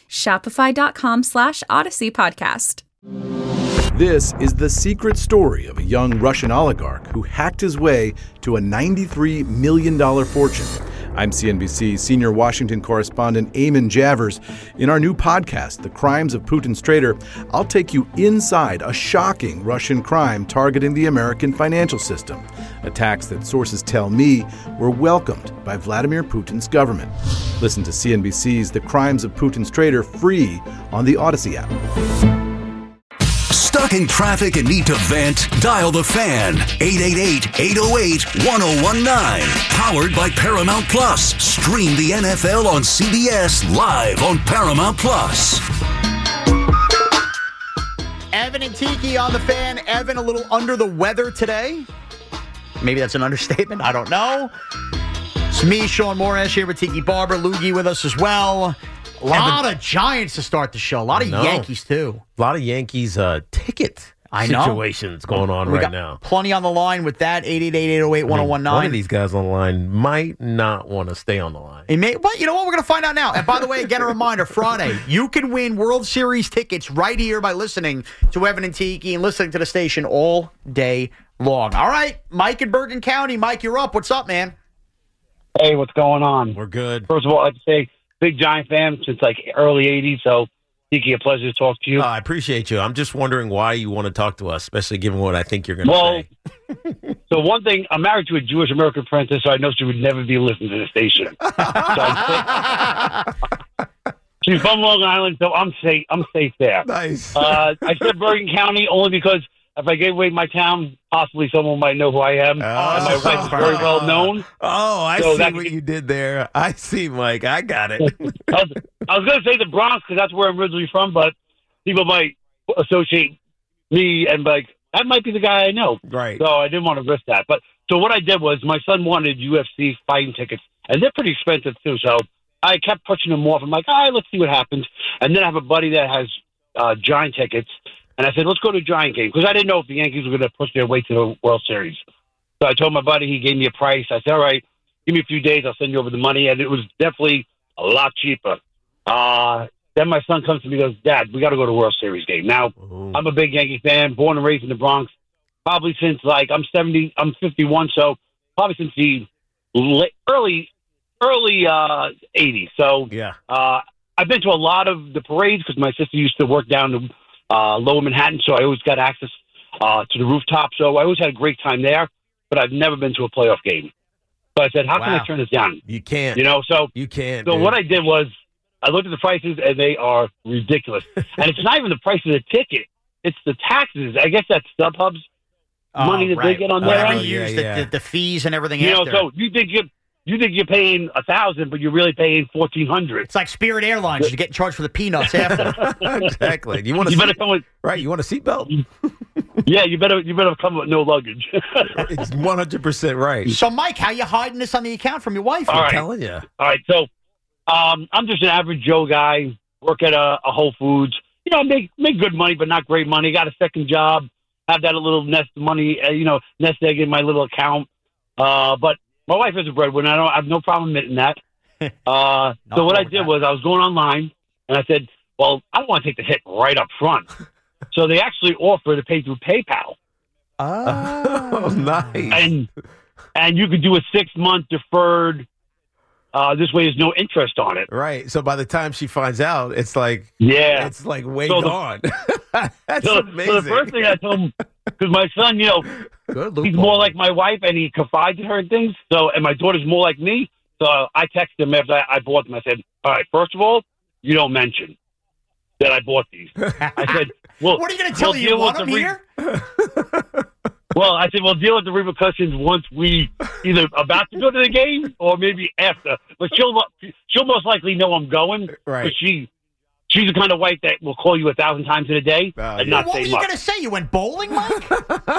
Shopify.com/Odyssey Podcast. This is the secret story of a young Russian oligarch who hacked his way to a $93 million fortune. I'm CNBC's senior Washington correspondent Eamon Javers. In our new podcast, The Crimes of Putin's Traitor, I'll take you inside a shocking Russian crime targeting the American financial system. Attacks that sources tell me were welcomed by Vladimir Putin's government. Listen to CNBC's The Crimes of Putin's Traitor free on the Odyssey app. Stuck in traffic and need to vent? Dial the Fan. 888-808-1019. Powered by Paramount Plus. Stream the NFL on CBS live on Paramount Plus. Evan and Tiki on the Fan. Evan a little under the weather today. Maybe that's an understatement. I don't know. It's me, Sean Morash, here with Tiki Barber. Loogie with us as well. A lot of Giants to start the show. A lot of Yankees, too. A lot of Yankees ticket situations going on right now. Plenty on the line with that. 888-808-1019. One of these guys on the line might not want to stay on the line. But you know what? We're going to find out now. And by the way, again, a reminder, Friday, you can win World Series tickets right here by listening to Evan and Tiki and listening to the station all day long. All right, Mike in Bergen County. Mike, you're up. What's up, man? Hey, what's going on? We're good. First of all, I'd say big Giant fan since like early 80s, so Tiki, a pleasure to talk to you. I appreciate you. I'm just wondering why you want to talk to us, especially given what I think you're going to say. So one thing, I'm married to a Jewish American princess, so I know she would never be listening to the station. She's from Long Island, so I'm safe there. Nice. I said Bergen County only because if I gave away my town, possibly someone might know who I am. And my wife's very well known. Oh, I see what you did there. I see, Mike. I got it. I was going to say the Bronx because that's where I'm originally from, but people might associate me and be like, that might be the guy I know. Right. So I didn't want to risk that. But so what I did was my son wanted UFC fighting tickets, and they're pretty expensive too. So I kept pushing them off. I'm like, all right, let's see what happens. And then I have a buddy that has Giant tickets, and I said, let's go to a Giant game because I didn't know if the Yankees were going to push their way to the World Series. So I told my buddy, he gave me a price. I said, all right, give me a few days, I'll send you over the money. And it was definitely a lot cheaper. Then my son comes to me and goes, Dad, we got to go to a World Series game. Now, I'm a big Yankee fan, born and raised in the Bronx, probably since I'm 51, so probably since the early 80s. So yeah. I've been to a lot of the parades because my sister used to work down to Lower Manhattan, so I always got access to the rooftop. So I always had a great time there, but I've never been to a playoff game. So I said, how can I turn this down? You can't. So you can't. So dude. what I did was I looked at the prices, and they are ridiculous. And it's not even the price of the ticket; it's the taxes. I guess that's StubHub's money that they get on there. The fees and everything. So you think you're paying $1,000, but you're really paying $1,400. It's like Spirit Airlines. You're getting charged for the peanuts after. Exactly. You want better come with right. You want a seatbelt. Yeah, you better come with no luggage. It's 100% right. So, Mike, how you hiding this on the account from your wife? All I'm right. telling you. All right, so I'm just an average Joe guy. Work at a Whole Foods. Make good money, but not great money. Got a second job. Have that little nest of money. Nest egg in my little account. But my wife is a breadwinner. I have no problem admitting that. So what I did was I was going online and I said, well, I don't want to take the hit right up front. So they actually offer to pay through PayPal. Oh, nice. And you could do a 6-month deferred. This way, there's no interest on it. Right. So by the time she finds out, it's like it's like way gone. That's amazing. So the first thing I told him, because my son, he's more like my wife, and he confides in her and things. So, and my daughter's more like me. So I texted him after I bought them. I said, all right, first of all, you don't mention that I bought these. I said, well, what are you going to tell you? You want them here? Well, I said, we'll deal with the repercussions once we either about to go to the game or maybe after. But she'll most likely know I'm going. Right. Because she's the kind of wife that will call you 1,000 times in a day and not what say were you much. going to say? You went bowling, Mike?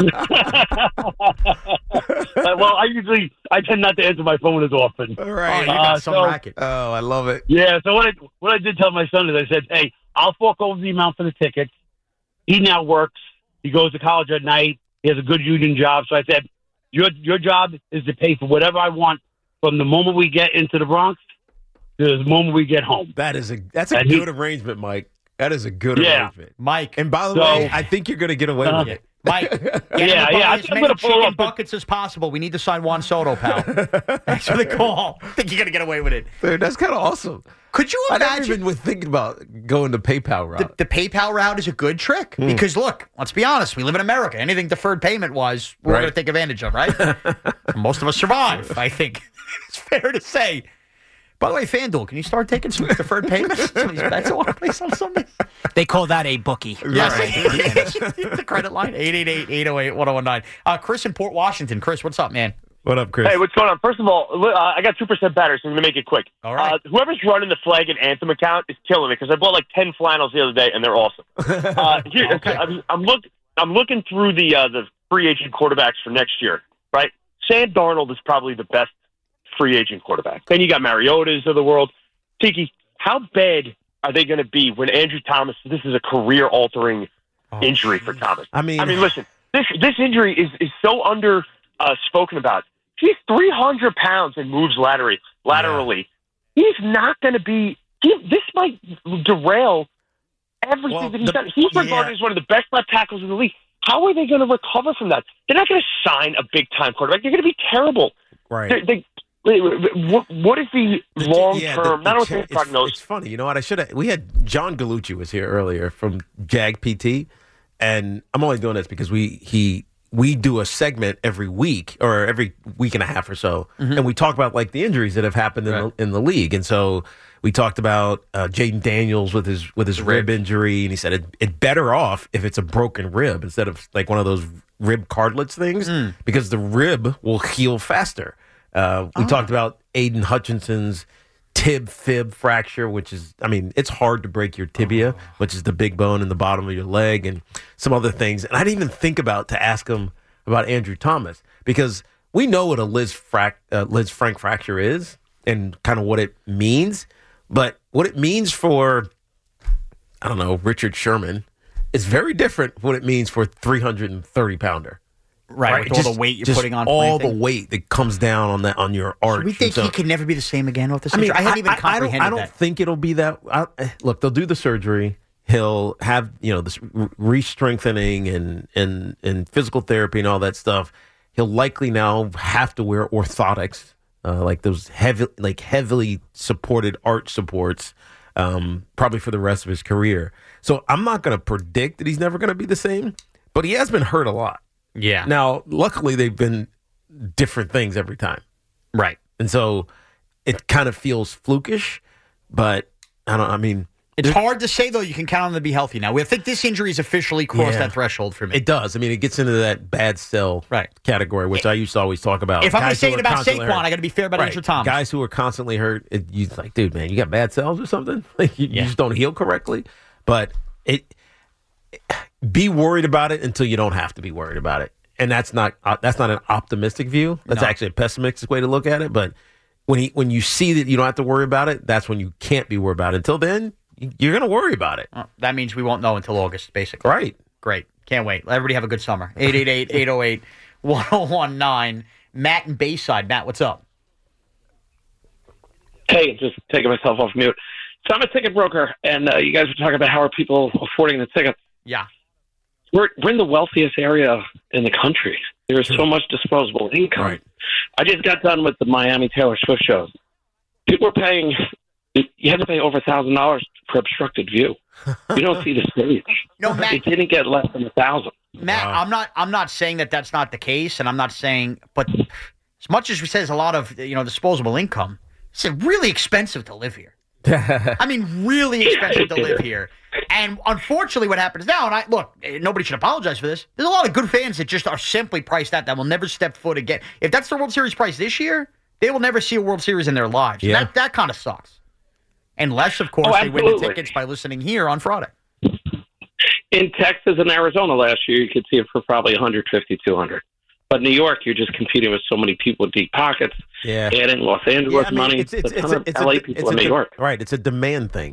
Well, I tend not to answer my phone as often. All right. You got some racket. Oh, I love it. Yeah. So what I did tell my son is I said, hey, I'll fork over the amount for the tickets. He now works. He goes to college at night. He has a good union job. So I said, your job is to pay for whatever I want from the moment we get into the Bronx to the moment we get home. That's a good arrangement, Mike. That is a good arrangement. Mike. And by the way, I think you're going to get away with it. Mike, as many chicken buckets as possible. We need to sign Juan Soto, pal. Thanks for the call. I think you're going to get away with it. Dude, that's kind of awesome. Could you imagine? I never even was thinking about going the PayPal route. The PayPal route is a good trick because, look, let's be honest. We live in America. Anything deferred payment-wise, we're going to take advantage of, right? Most of us survive, I think. It's fair to say. By the way, FanDuel, can you start taking some deferred payments? Some of these bets I want to place on Sunday. They call that a bookie. Yes. The credit line, 888-808-1019. Chris in Port Washington. Chris, what's up, man? What up, Chris? Hey, what's going on? First of all, I got 2% better, so I'm going to make it quick. All right. Whoever's running the Flag and Anthem account is killing it because I bought like 10 flannels the other day, and they're awesome. I'm looking through the free agent quarterbacks for next year, right? Sam Darnold is probably the best free agent quarterback. Then you got Mariota's of the world. Tiki, how bad are they going to be when Andrew Thomas, this is a career-altering injury for Thomas? I mean, listen, this injury is so under spoken about. He's 300 pounds and moves laterally. Yeah. He's not going to be. This might derail everything that he's done. He's regarded as one of the best left tackles in the league. How are they going to recover from that? They're not going to sign a big-time quarterback. They're going to be terrible. Right. What is the long-term? Not only prognosis. It's funny. You know what? We had John Gallucci was here earlier from Jag PT, and I'm only doing this because we do a segment every week or every week and a half or so, and we talk about like the injuries that have happened in the league. And so we talked about Jaden Daniels with his rib injury, and he said it's better off if it's a broken rib instead of like one of those rib cartilage things because the rib will heal faster. We talked about Aiden Hutchinson's tib-fib fracture, which is, I mean, it's hard to break your tibia, which is the big bone in the bottom of your leg, and some other things. And I didn't even think about to ask him about Andrew Thomas, because we know what a Liz Frank fracture is and kind of what it means. But what it means for, I don't know, Richard Sherman is very different from what it means for a 330-pounder. Right, with all the weight you're putting on. All the weight that comes down on your arch. So we think he could never be the same again with this injury? I hadn't even comprehended that. I don't think it'll be that. Look, they'll do the surgery. He'll have, this re-strengthening and physical therapy and all that stuff. He'll likely now have to wear orthotics, like those heavily supported arch supports, probably for the rest of his career. So I'm not going to predict that he's never going to be the same, but he has been hurt a lot. Yeah. Now, luckily, they've been different things every time. Right. And so it kind of feels flukish, but it's hard to say, though. You can count on him to be healthy now. I think this injury has officially crossed that threshold for me. It does. I mean, it gets into that bad cell category, which I used to always talk about. If I'm going to say it about Saquon, I got to be fair about Andrew Thomas. Guys who are constantly hurt, you're like, dude, man, you got bad cells or something? You just don't heal correctly. But be worried about it until you don't have to be worried about it. And that's not an optimistic view. That's actually a pessimistic way to look at it. But when you see that you don't have to worry about it, that's when you can't be worried about it. Until then, you're going to worry about it. That means we won't know until August, basically. Right. Great. Can't wait. Everybody have a good summer. 888-808-1019. Matt in Bayside. Matt, what's up? Hey, just taking myself off mute. So I'm a ticket broker, and you guys were talking about how are people affording the tickets. Yeah. We're in the wealthiest area in the country. There is so much disposable income. Right. I just got done with the Miami Taylor Swift shows. People are paying, you have to pay over $1,000 for obstructed view. You don't see the stage. No, Matt, it didn't get less than $1,000. Matt, wow. I'm not saying that that's not the case, and I'm not saying, but as much as we say there's a lot of disposable income, it's really expensive to live here. I mean, really expensive to live here. And unfortunately, what happens now, and look, nobody should apologize for this. There's a lot of good fans that just are simply priced out that will never step foot again. If that's the World Series price this year, they will never see a World Series in their lives. Yeah. That kind of sucks. Unless, of course, they win the tickets by listening here on Friday. In Texas and Arizona last year, you could see it for probably $150, $200. But New York, you're just competing with so many people with deep pockets. Yeah. Adding Los Angeles money. It's LA people in New York. Right. It's a demand thing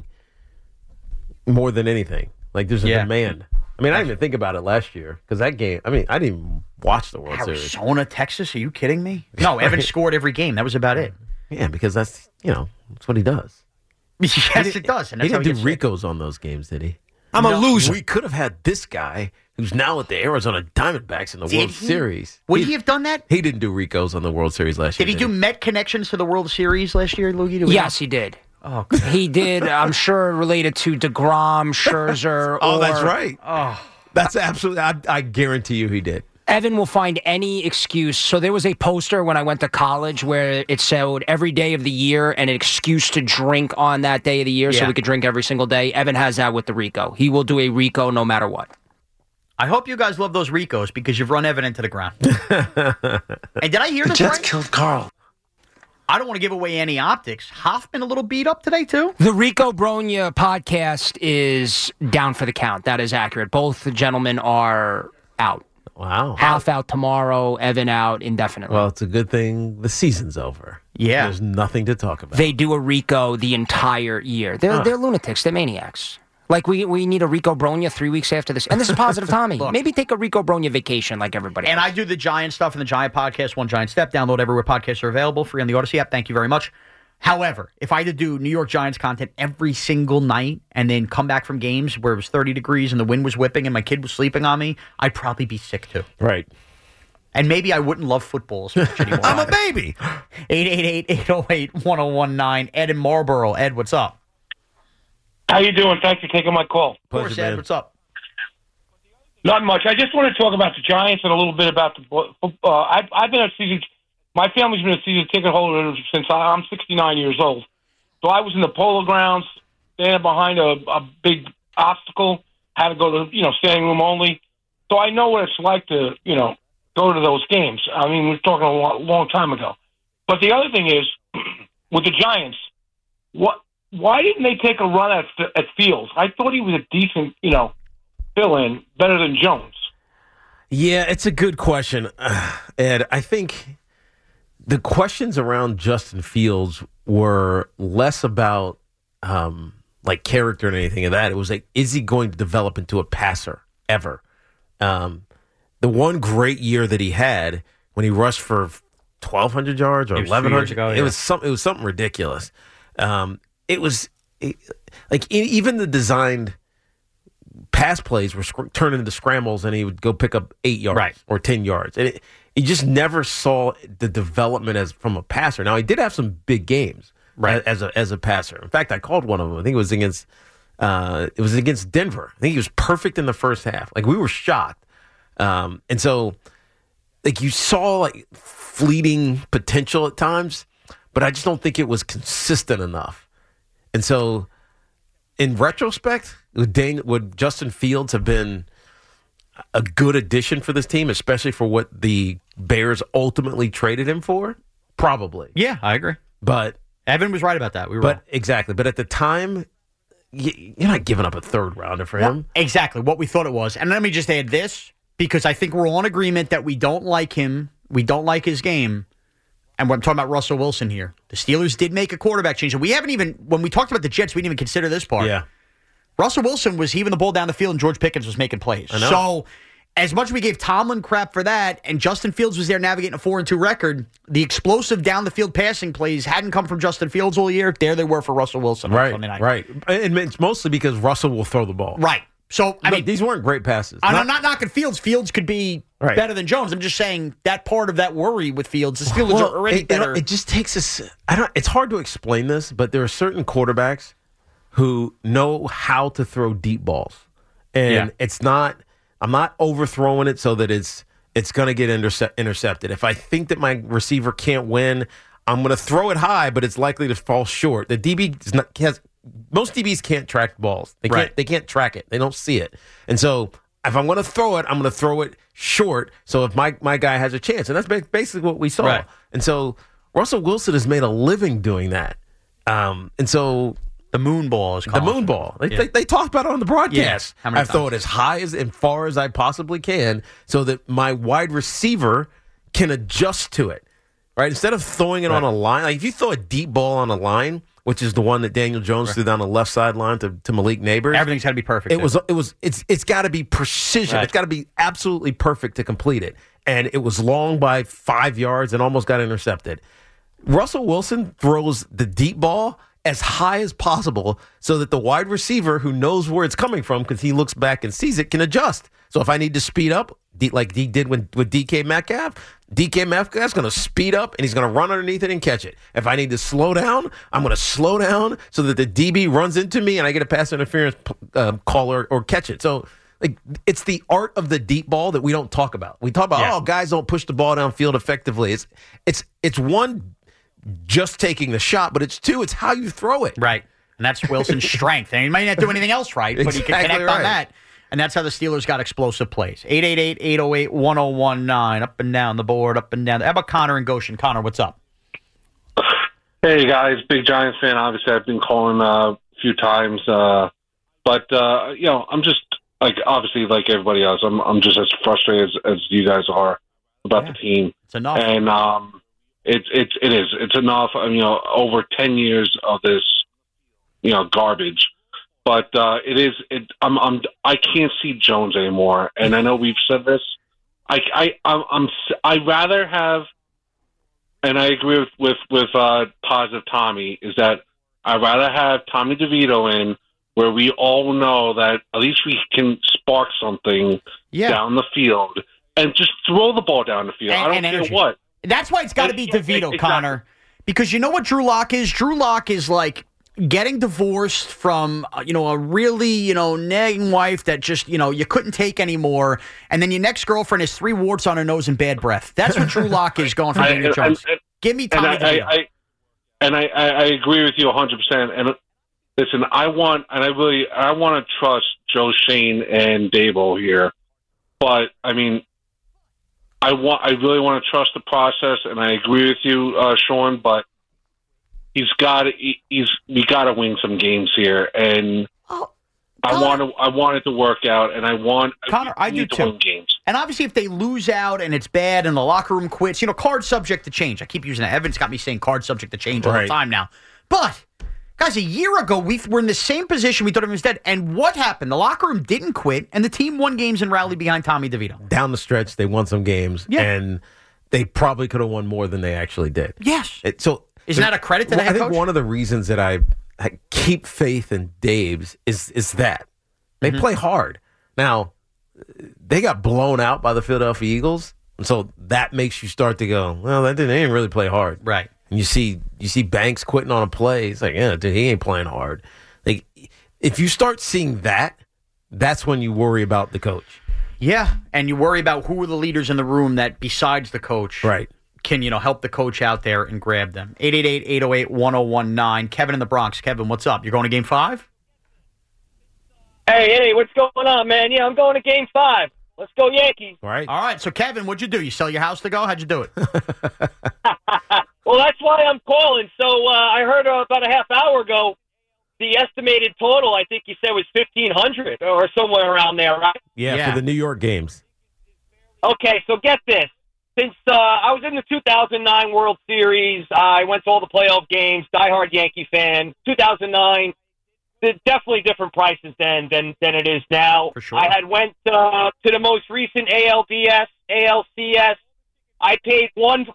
more than anything. Like, there's a demand. I mean, I didn't even think about it last year because that game, I didn't even watch the World Series. Arizona, Texas? Are you kidding me? No, Evan scored every game. That was about it. Yeah, because that's what he does. Yes, it does. And that's he didn't do Ricos on those games, did he? I'm a loser. We could have had this guy who's now with the Arizona Diamondbacks in the World Series. Would he have done that? He didn't do Ricos on the World Series last year. Did he do Met connections to the World Series last year, Loogie? Yes, he did. Oh, he did. I'm sure related to DeGrom, Scherzer. That's right. Oh, that's absolutely. I guarantee you, he did. Evan will find any excuse. So there was a poster when I went to college where it said every day of the year and an excuse to drink on that day of the year, so we could drink every single day. Evan has that with the Rico. He will do a Rico no matter what. I hope you guys love those Ricos because you've run Evan into the ground. And did I hear this right? The Jets killed Carl. I don't want to give away any optics. Hoffman a little beat up today, too? The Rico Bronya podcast is down for the count. That is accurate. Both the gentlemen are out. Wow. Half out tomorrow, Evan out indefinitely. Well, it's a good thing the season's over. Yeah. There's nothing to talk about. They do a Rico the entire year. They're lunatics. They're maniacs. Like, we need a Rico Bronya 3 weeks after this. And this is Positive Tommy. Look, maybe take a Rico Bronya vacation like everybody else. else. I do the Giant stuff in the Giant Podcast, One Giant Step. Download everywhere podcasts are available, free on the Odyssey app. Thank you very much. However, if I had to do New York Giants content every single night and then come back from games where it was 30 degrees and the wind was whipping and my kid was sleeping on me, I'd probably be sick too. Right. And maybe I wouldn't love football as much anymore. I'm a baby. 888-808-1019. Ed in Marlboro. Ed, what's up? How you doing? Thanks for taking my call. Of course, Ed. What's up? Not much. I just want to talk about the Giants and a little bit about the football. I've been a season. My family's been a season ticket holder since I'm 69 years old. So I was in the Polo Grounds, standing behind a big obstacle. Had to go to standing room only. So I know what it's like to go to those games. I mean, we're talking a long time ago. But the other thing is with the Giants, Why didn't they take a run at Fields? I thought he was a decent, fill-in, better than Jones. Yeah, it's a good question, Ed. I think the questions around Justin Fields were less about like character and anything of that. It was like, is he going to develop into a passer ever? The one great year that he had when he rushed for 1,200 yards or 1,100 ago, it was something ridiculous. Even the designed pass plays were turned into scrambles, and he would go pick up 8 yards or 10 yards. And you just never saw the development as from a passer. Now, he did have some big games as a passer. In fact, I called one of them. I think it was against Denver. I think he was perfect in the first half. Like, we were shocked. And so, like, you saw like fleeting potential at times, but I just don't think it was consistent enough. And so, in retrospect, would Justin Fields have been a good addition for this team, especially for what the Bears ultimately traded him for? Probably. Yeah, I agree. But Evan was right about that. We were wrong. Exactly. But at the time, you're not giving up a third rounder for him. Exactly what we thought it was. And let me just add this, because I think we're all in agreement that we don't like him. We don't like his game. And I'm talking about Russell Wilson here. The Steelers did make a quarterback change. And we haven't even, when we talked about the Jets, we didn't even consider this part. Yeah. Russell Wilson was heaving the ball down the field and George Pickens was making plays. I know. So as much as we gave Tomlin crap for that and Justin Fields was there navigating a 4-2 record, the explosive down the field passing plays hadn't come from Justin Fields all year. There they were for Russell Wilson on Sunday night. Right. And it's mostly because Russell will throw the ball. Right. So, I mean, these weren't great passes. I'm not knocking Fields. Fields could be better than Jones. I'm just saying that part of that worry with Fields, the Steelers are already better. It just takes us. It's hard to explain this, but there are certain quarterbacks who know how to throw deep balls, and it's not. I'm not overthrowing it so that it's going to get intercepted. If I think that my receiver can't win, I'm going to throw it high, but it's likely to fall short. The DB most DBs can't track balls. They can't track it. They don't see it. And so if I'm going to throw it, I'm going to throw it short. So if my guy has a chance, and that's basically what we saw. Right. And so Russell Wilson has made a living doing that. And so the moon ball is the moon ball. They talked about it on the broadcast. Yeah. I throw it as high and far as I possibly can, so that my wide receiver can adjust to it. Right. Instead of throwing it on a line, like if you throw a deep ball on a line, which is the one that Daniel Jones threw down the left sideline to Malik Neighbors. Everything's got to be perfect. It's got to be precision. Right. It's got to be absolutely perfect to complete it. And it was long by 5 yards and almost got intercepted. Russell Wilson throws the deep ball as high as possible so that the wide receiver who knows where it's coming from, because he looks back and sees it, can adjust. So if I need to speed up, like he did with DK Metcalf is going to speed up and he's going to run underneath it and catch it. If I need to slow down, I'm going to slow down so that the DB runs into me and I get a pass interference call or catch it. So like it's the art of the deep ball that we don't talk about. We talk about, guys don't push the ball downfield effectively. It's one, just taking the shot, but it's two, it's how you throw it. Right. And that's Wilson's strength. And he might not do anything else right, but he can connect on that. And that's how the Steelers got explosive plays. 888-808-1019. Up and down the board, up and down. How about Connor and Goshen? Connor, what's up? Hey, guys. Big Giants fan. Obviously, I've been calling a few times. But I'm just, obviously, like everybody else, I'm just as frustrated as you guys are about the team. It's enough. And it is. It's enough. Over 10 years of this, garbage. But I can't see Jones anymore, and I know we've said this. I'd rather have, and I agree with Positive Tommy, is that I'd rather have Tommy DeVito in, where we all know that at least we can spark something down the field and just throw the ball down the field. I don't care what. That's why it's got to be DeVito, exactly. Connor, because you know what Drew Lock is? Drew Lock is like getting divorced from, a really, nagging wife that just, you couldn't take anymore. And then your next girlfriend has 3 warts on her nose and bad breath. That's what Drew Lock is going from Daniel Jones. Give me Tommy DeVito. I agree with you 100%. And listen, I want to trust Joe Shane and Dable here. But, I really want to trust the process. And I agree with you, Sean, but we got to win some games here, and I want it to work out, and Connor, I do to too. win games. And obviously, if they lose out and it's bad and the locker room quits, cards subject to change. I keep using that. Evan's got me saying cards subject to change all the time now. But, guys, a year ago, we were in the same position. We thought he was dead. And what happened? The locker room didn't quit, and the team won games and rallied behind Tommy DeVito. Down the stretch, they won some games, and they probably could have won more than they actually did. Yes. Isn't that a credit to the head coach? I think one of the reasons that I keep faith in Dave's is that. They play hard. Now, they got blown out by the Philadelphia Eagles, and so that makes you start to go, well, they didn't really play hard. Right. And you see Banks quitting on a play. It's like, yeah, dude, he ain't playing hard. Like, if you start seeing that, that's when you worry about the coach. Yeah, and you worry about who are the leaders in the room that, besides the coach, can help the coach out there and grab them. 888-808-1019. Kevin in the Bronx. Kevin, what's up? You're going to Game 5? Hey, what's going on, man? Yeah, I'm going to Game 5. Let's go Yankees. All right. So, Kevin, what'd you do? You sell your house to go? How'd you do it? Well, that's why I'm calling. So I heard about a half hour ago the estimated total, I think you said, was 1,500 or somewhere around there, right? Yeah, for the New York games. Okay, so get this. Since I was in the 2009 World Series, I went to all the playoff games, diehard Yankee fan. 2009, definitely different prices than it is now. For sure. I had went to the most recent ALDS, ALCS. I paid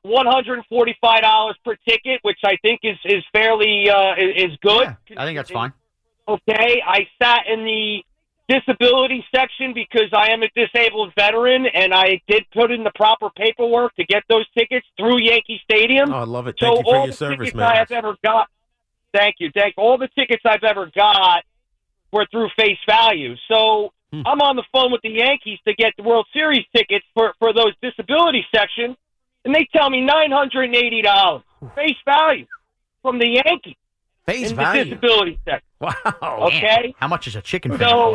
$145 per ticket, which I think is fairly is good. Yeah, I think that's fine. Okay, I sat in the disability section because I am a disabled veteran, and I did put in the proper paperwork to get those tickets through Yankee Stadium. Oh, I love it. Thank you for your service, man. I have ever got. Thank you. All the tickets I've ever got were through face value. So I'm on the phone with the Yankees to get the World Series tickets for those disability section, and they tell me $980 face value from the Yankees face in value. The disability section. Wow. Okay. Man, how much is a chicken finger? So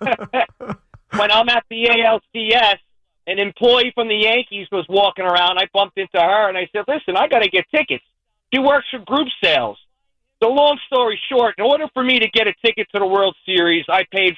when I'm at the ALCS, an employee from the Yankees was walking around. I bumped into her, and I said, listen, I got to get tickets. She works for group sales. So long story short, in order for me to get a ticket to the World Series, I paid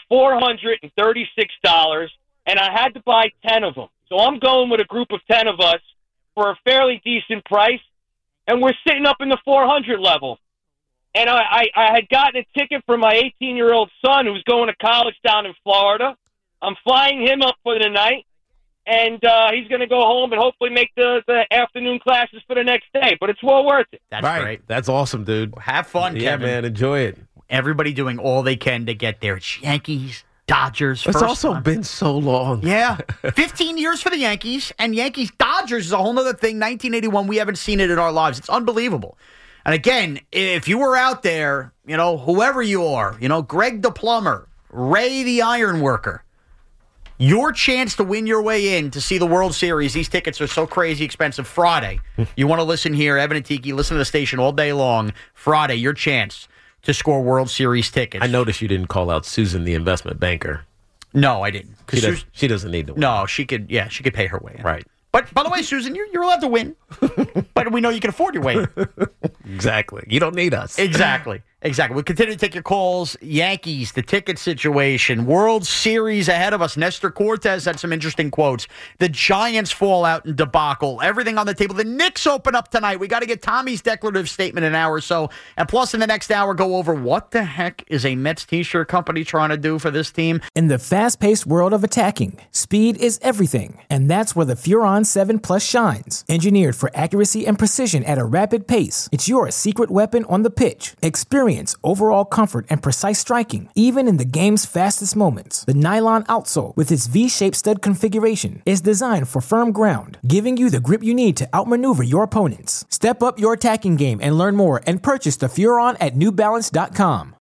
$436, and I had to buy 10 of them. So I'm going with a group of 10 of us for a fairly decent price, and we're sitting up in the 400 level. And I had gotten a ticket for my 18-year-old son who's going to college down in Florida. I'm flying him up for the night, and he's going to go home and hopefully make the afternoon classes for the next day. But it's well worth it. That's great. That's awesome, dude. Have fun, Yeah, Kevin. man. Enjoy it. Everybody doing all they can to get there. It's Yankees, Dodgers. It's first also time. been so long. Yeah. 15 years for the Yankees, and Yankees-Dodgers is a whole other thing. 1981, we haven't seen it in our lives. It's unbelievable. And again, if you were out there, whoever you are, Greg the plumber, Ray the iron worker, your chance to win your way in to see the World Series. These tickets are so crazy expensive. Friday, you want to listen here, Evan and Tiki, listen to the station all day long. Friday, your chance to score World Series tickets. I noticed you didn't call out Susan, the investment banker. No, I didn't. She doesn't need to win. No, she could pay her way in. Right. But, by the way, Susan, you're allowed to win. But we know you can afford your way in. Exactly. You don't need us. Exactly. We'll continue to take your calls. Yankees, the ticket situation, World Series ahead of us. Nestor Cortez had some interesting quotes. The Giants fallout and debacle. Everything on the table. The Knicks open up tonight. We got to get Tommy's declarative statement in an hour or so. And plus, in the next hour, go over what the heck is a Mets t-shirt company trying to do for this team. In the fast-paced world of attacking, speed is everything. And that's where the Furon 7 Plus shines. Engineered for accuracy and precision at a rapid pace, it's your secret weapon on the pitch. Experience overall comfort and precise striking, even in the game's fastest moments. The nylon outsole, with its V-shaped stud configuration, is designed for firm ground, giving you the grip you need to outmaneuver your opponents. Step up your attacking game and learn more and purchase the Furon at NewBalance.com.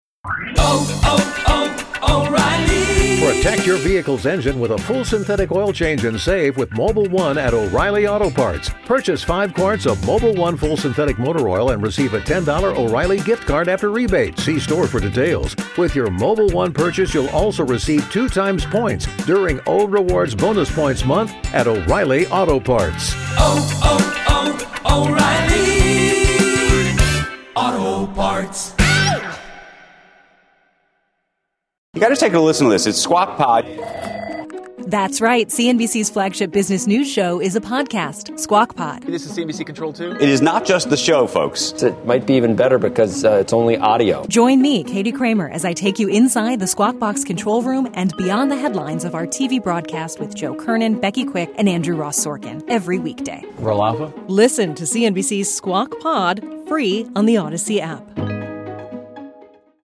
O'Reilly. Protect your vehicle's engine with a full synthetic oil change and save with Mobil 1 at O'Reilly Auto Parts. Purchase 5 quarts of Mobil 1 full synthetic motor oil and receive a $10 O'Reilly gift card after rebate. See store for details. With your Mobil 1 purchase, you'll also receive 2 times points during O Rewards Bonus Points Month at O'Reilly Auto Parts. O'Reilly Auto Auto Parts. You got to take a listen to this. It's Squawk Pod. That's right. CNBC's flagship business news show is a podcast, Squawk Pod. This is CNBC Control 2? It is not just the show, folks. It might be even better because it's only audio. Join me, Katie Kramer, as I take you inside the Squawk Box control room and beyond the headlines of our TV broadcast with Joe Kernan, Becky Quick, and Andrew Ross Sorkin every weekday. Roll Alpha? Listen to CNBC's Squawk Pod free on the Odyssey app.